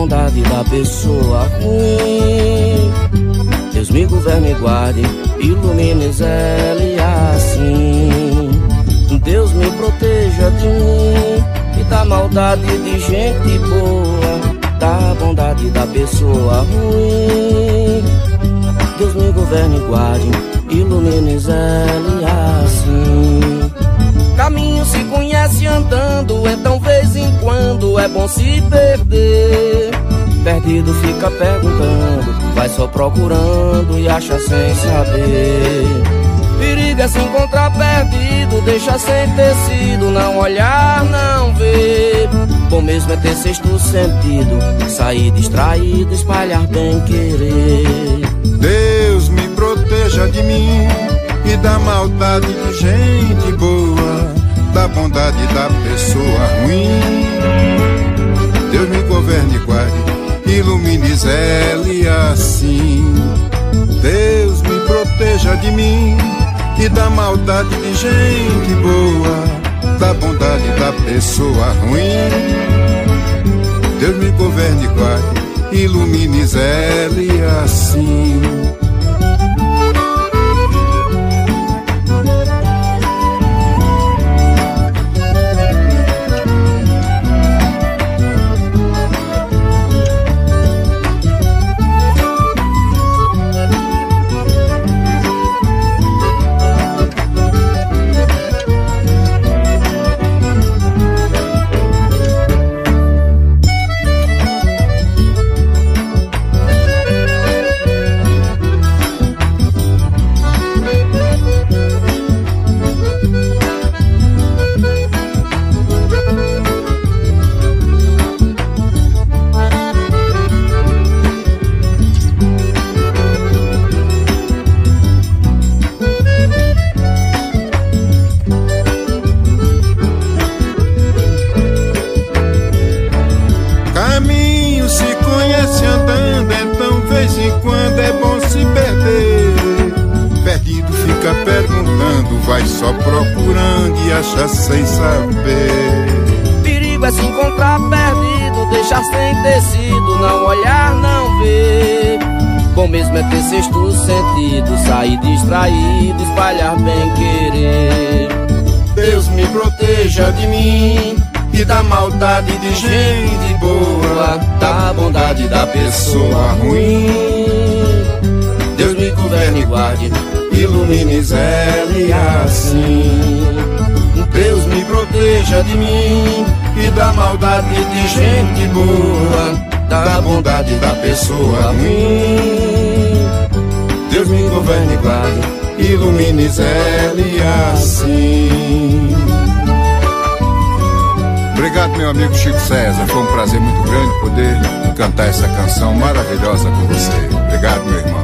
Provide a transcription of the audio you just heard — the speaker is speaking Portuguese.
bondade da pessoa ruim. Deus me governe e guarde, ilumine Zélia assim. Deus me proteja de mim e da maldade de gente boa, da bondade da pessoa ruim. Deus me governe e guarde, ilumine Zélia assim. Caminho se conhece andando, então vez em quando é bom se perder. Perdido fica perguntando, vai só procurando e acha sem saber. Perigo é se encontrar perdido, deixa sem tecido, não olhar, não ver. Bom mesmo é ter sexto sentido, sair distraído, espalhar bem querer. Deus me proteja de mim e da maldade de gente boa, da bondade da pessoa ruim. Deus me governe e guarde, ilumine Zélia assim. Deus me proteja de mim e da maldade de gente boa, da bondade da pessoa ruim. Deus me governe e guarde, ilumine Zélia assim. Vai só procurando e acha sem saber. Perigo é se encontrar perdido, deixar sem tecido, não olhar, não ver. Bom mesmo é ter sexto sentido, sair distraído, espalhar bem querer. Deus me proteja de mim e da maldade de gente boa, da bondade da pessoa ruim. Deus me governe e guarde, ilumine Zélia assim. Deus me proteja de mim e da maldade de gente boa, da bondade da pessoa ruim. Deus me governe e guarde, ilumine Zélia assim. Obrigado, meu amigo Chico César, foi um prazer muito grande poder cantar essa canção maravilhosa com você. Obrigado, meu irmão.